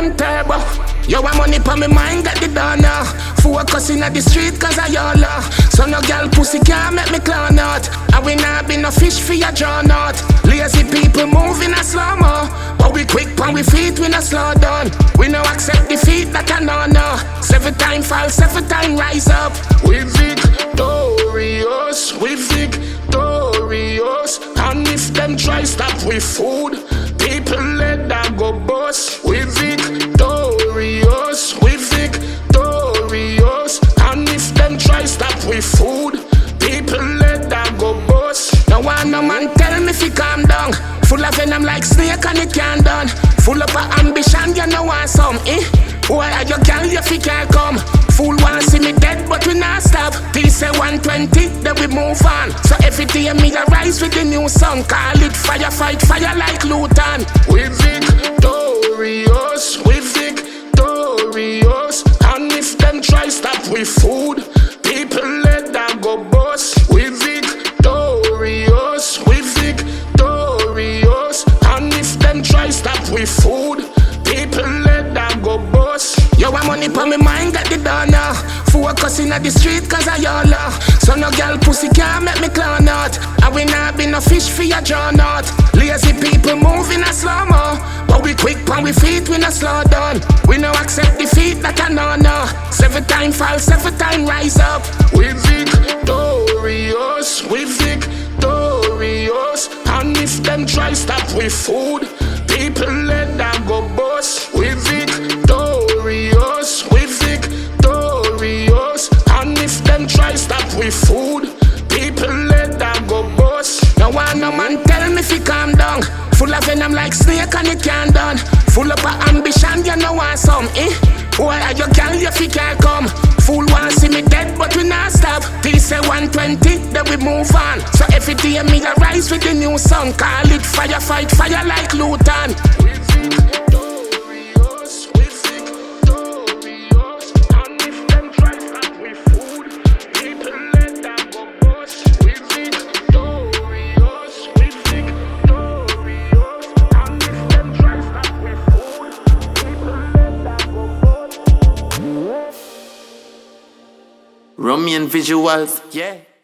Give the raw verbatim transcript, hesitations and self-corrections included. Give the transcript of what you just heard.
them turbo. Yo, I money pa me mind, get the donor. Focusing at the street cause I y'all. So no girl pussy can't make me clown out. And we not be no fish for your draw out. Lazy people moving a slow-mo, but we quick pan we feet, we no slow down. We no accept defeat, that I know no. Seven time fall, seven time rise up. We victorious, we victorious. And if them try stop with food, people let that go bust. We victorious, we victorious. And if them try stop with food, people let that go bust. No one no man tell me if he calm down. Full of venom like snake and it can't done. Full up of ambition, you know want some, eh? Why are you girl if you can't come? Fool want see me dead but we not stop. T say one twenty, then we move on. So every day me arise with the new song. Call it fire, fight fire like Luton. We victorious, we victorious. And if them try stop with food, people let that go bust. We victorious, we victorious. And if them try stop with food, people let that go bust. Yo, I money pa me mind, get the donor. Focusing at the street cause I y'all. So no girl pussy can't make me clown out. And we not be no fish for your draw out. Lazy people moving a slow-mo, but we quick pan we feet, we no slow down. We no accept defeat, that I know no. Seven time fall, seven time rise up. We victorious, we victorious. And if them try stop with food, people let that go bust. We victorious, we victorious. And if them try stop with food, people let that go bust. No one no man tell me if he calm down. Full of venom like snake and it can't done. Full up of ambition, you know want some, eh? Why are you girl if you can't come? Fool want see me dead but we not stop. T say one twenty, then we move on. So every day me arise with the new song. Call it fire, fight fire like Luton. We victorious, we victorious. And if them try stop with food, people let that go bust. We victorious, we victorious. And if them try stop with food, people let that go bust. Romian visuals, yeah.